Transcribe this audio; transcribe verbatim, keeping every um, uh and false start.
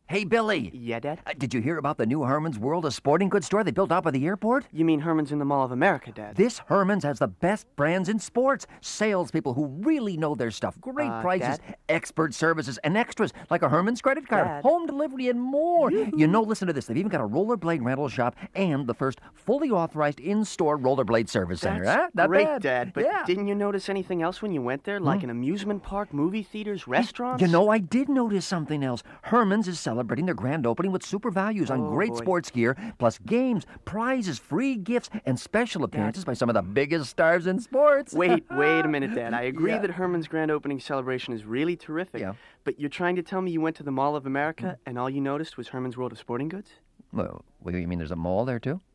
Hey, Billy. Yeah, Dad? Uh, did you hear about the new Herman's World of Sporting Goods store they built out by the airport? You mean Herman's in the Mall of America, Dad? This Herman's has the best brands in sports. Salespeople who really know their stuff. Great Uh, prices, Dad? expert services, and extras like a Herman's credit card, Dad? home delivery, and more. You know, listen to this. They've even got a rollerblade rental shop and the first fully authorized in-store rollerblade service center. That's Huh? Not great, bad. Dad. But yeah. didn't you notice anything else when you went there? Like an amusement park, movie theaters, restaurants? You know, I did notice something else. Herman's is celebrating their grand opening with super values on Oh, great boy. sports gear, plus games, prizes, free gifts, and special appearances by some of the biggest stars in sports. Wait, wait a minute, Dad. I agree Yeah. that Herman's grand opening celebration is really terrific. Yeah. But you're trying to tell me you went to the Mall of America and all you noticed was Herman's World of Sporting Goods? Well, what do you mean there's a mall there, too?